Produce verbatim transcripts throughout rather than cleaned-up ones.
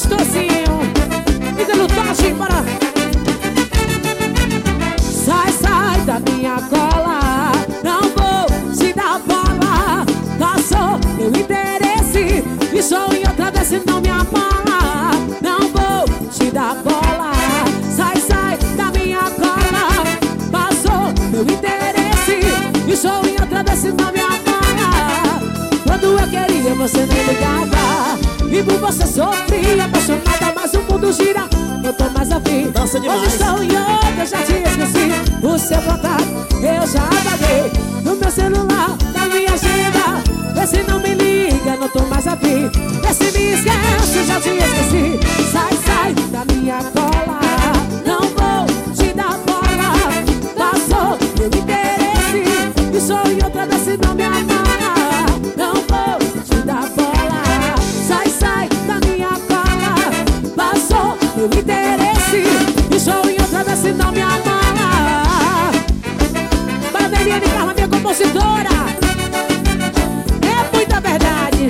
gostosinho. E de lutagem, bora. Sai, sai da minha cola, não vou te dar bola. Passou meu interesse e sou em outra vez se não me amar. Não vou te dar bola. Sai, sai da minha cola. Passou meu interesse e sou em outra vez se não me amar. Quando eu queria você nem ligava, e por você sofria, apaixonada, mas o mundo gira, eu tô mais afim. Dança demais. Hoje estou em outra, já te esqueci. O seu contato eu já apaguei no meu celular, na minha agenda. Vê se não me liga, não tô mais afim. Vê se me esquece, já te esqueci. Sai, sai da minha cola, não vou te dar bola. Passou meu interesse e sou em outra vez se não me amar. Não vou te dar bola. Sai, sai da minha cola. Passou meu interesse e sou em outra vez se não me amar. Bateria de Carla, minha compositora. É muita verdade.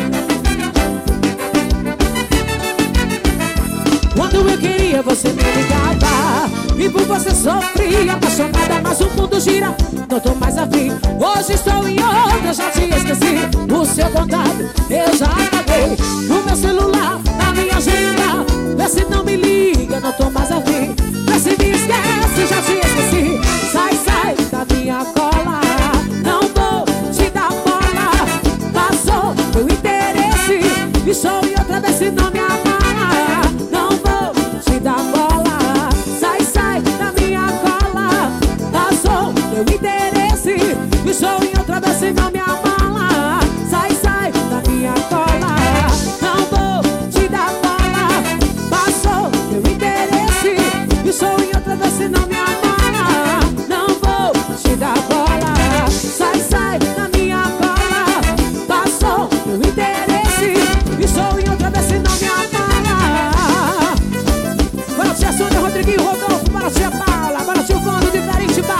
Quando eu queria você me ligava, e por você sofria, apaixonada, mas o mundo gira, não tô mais afim. Hoje estou em outra, já te esqueci. O seu contato eu já apaguei no meu celular, na minha agenda. Vê se não me liga, não tô mais afim. Vê se me esquece, já te esqueci. Sai, sai da minha cola, não vou te dar bola. Passou meu interesse e sou em outra vez se não me amar. Não vou te dar bola. Sai, sai da minha cola. Passou meu interesse e sou em outra vez se não me amar. Sai, sai da minha cola, não vou te dar bola. Passou meu interesse e sou em outra vez se não me amar. Não vou te dar bola. Sai, sai da minha cola. Passou meu interesse e sou em outra vez se não me amar. Bora tia Sônia, Rodriguinho, Rodolfo, bora tia Paula, bora tio Vando de Caritibá.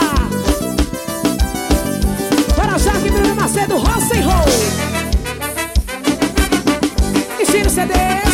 Bora Jaque, Bruno Macedo, Roça e Roll. E Ciro C D.